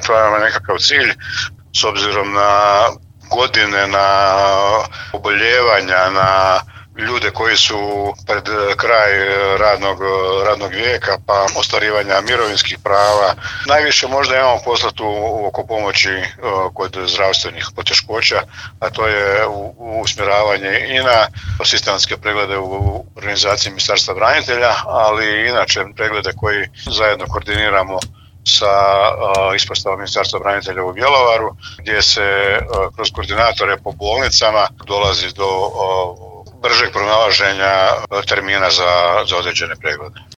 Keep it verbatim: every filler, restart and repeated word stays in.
postavljamo nekakav cilj s obzirom na godine, na oboljevanja, na ljude koji su pred kraj radnog, radnog vijeka, pa ostvarivanja mirovinskih prava. Najviše možda imamo posla tu oko pomoći kod zdravstvenih poteškoća, a to je usmjeravanje i na sistematske preglede u organizaciji Ministarstva branitelja, ali i inače preglede koji zajedno koordiniramo sa uh, ispostavom Ministarstva branitelja u Bjelovaru, gdje se uh, kroz koordinatore po bolnicama dolazi do uh, bržeg pronalaženja termina za, za određene preglede.